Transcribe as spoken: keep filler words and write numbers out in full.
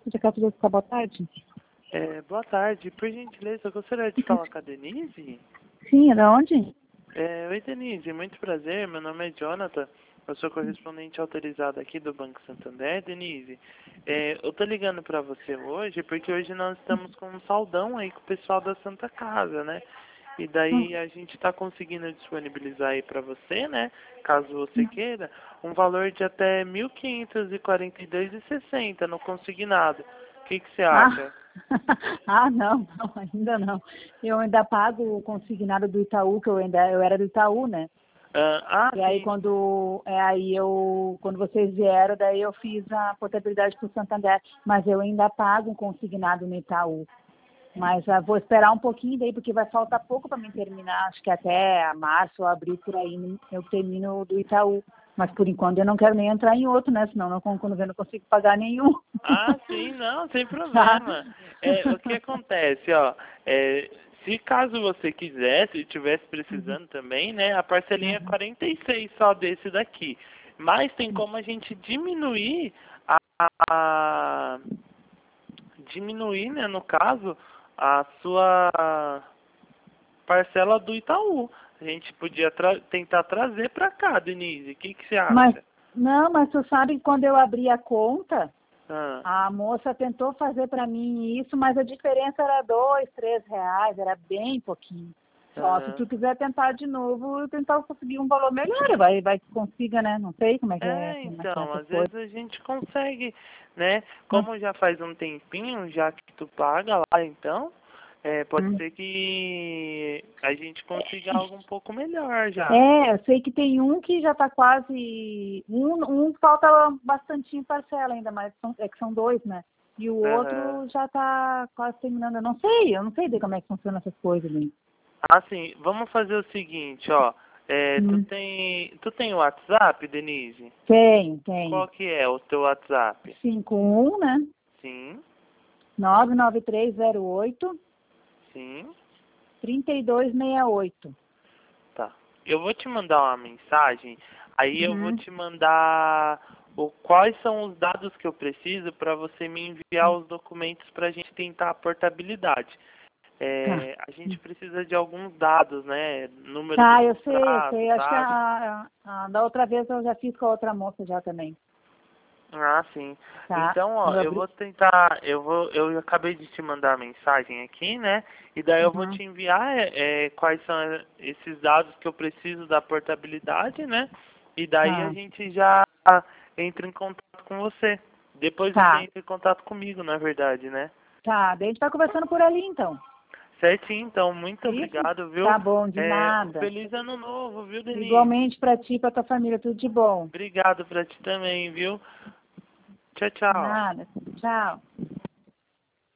Você quer fazer essa boa tarde? É, boa tarde. Por gentileza, eu gostaria de falar com a Denise. Sim, é da onde? É, oi, Denise. Muito prazer. Meu nome é Jonathan. Eu sou correspondente autorizado aqui do Banco Santander. Denise, é, eu tô ligando para você hoje porque hoje nós estamos com um saldão aí com o pessoal da Santa Casa, né? E daí a gente está conseguindo disponibilizar aí para você, né, caso você queira, um valor de até mil quinhentos e quarenta e dois reais e sessenta centavos no consignado. O que que você acha? Ah, ah, não, não, ainda não. Eu ainda pago o consignado do Itaú, que eu ainda eu era do Itaú, né? Ah, ah, E aí sim. quando é aí eu quando vocês vieram, daí eu fiz a portabilidade para o Santander, mas eu ainda pago um consignado no Itaú. Mas ah, vou esperar um pouquinho daí, porque vai faltar pouco para mim terminar. Acho que até março ou abril, por aí, eu termino do Itaú. Mas por enquanto eu não quero nem entrar em outro, né? Senão não, quando eu não consigo pagar nenhum. Ah, sim, não, sem Tá? problema. É, o que acontece, ó, é, se caso você quisesse e estivesse Uhum, precisando também, né, a parcelinha é uhum. quarenta e seis só desse daqui. Mas tem como a gente diminuir a, a diminuir, né, no caso, a sua parcela do Itaú. A gente podia tra tentar trazer para cá, Denise. O que que você Mas, acha? não, mas tu sabe que quando eu abri a conta, Ah, a moça tentou fazer para mim isso, mas a diferença era dois, três reais, era bem pouquinho. Só se aham. tu quiser tentar de novo, eu tentar conseguir um valor melhor, vai, vai que consiga, né? Não sei como é que é, É, como é que é então, essas às coisas. vezes a gente consegue, né? Hum, Como já faz um tempinho, já que tu paga lá, então, é, pode hum. ser que a gente consiga algo um pouco melhor já. É, eu sei que tem um que já está quase. Um, um falta bastante em parcela ainda, mas são, é que são dois, né? E o Aham. outro já está quase terminando. Eu não sei, eu não sei de como é que funciona essas coisas, né? Assim, vamos fazer o seguinte, ó. É, tu Hum. tem, tu tem o WhatsApp, Denise? Tem, tem. Qual que é o teu WhatsApp? cinco um, né? Sim, nove nove três zero oito, sim. três dois seis oito. Tá. Eu vou te mandar uma mensagem, aí eu vou Uhum. te mandar o, quais são os dados que eu preciso para você me enviar os documentos para a gente tentar a portabilidade. Tá. É, a gente precisa de alguns dados, né? Número do Tá, eu sei, eu contrato, sei. Acho que sabe? a, a, a- da outra vez eu já fiz com a outra moça já também. Ah, sim. Tá? Então, ó, Quando eu eu abri. vou tentar, eu vou, eu acabei de te mandar a mensagem aqui, né? E daí eu vou Uhum. te enviar é, é, quais são esses dados que eu preciso da portabilidade, né? E daí a Tá. gente já entra em contato com você. Depois você Tá. entra em contato comigo, na verdade, né? Tá. Daí a gente tá conversando por ali então. Certinho, então, muito Isso? obrigado, viu? Tá bom, de É, nada. feliz ano novo, viu, Denise? Igualmente pra ti e pra tua família, tudo de bom. Obrigado pra ti também, viu? Tchau, tchau. Nada. Tchau.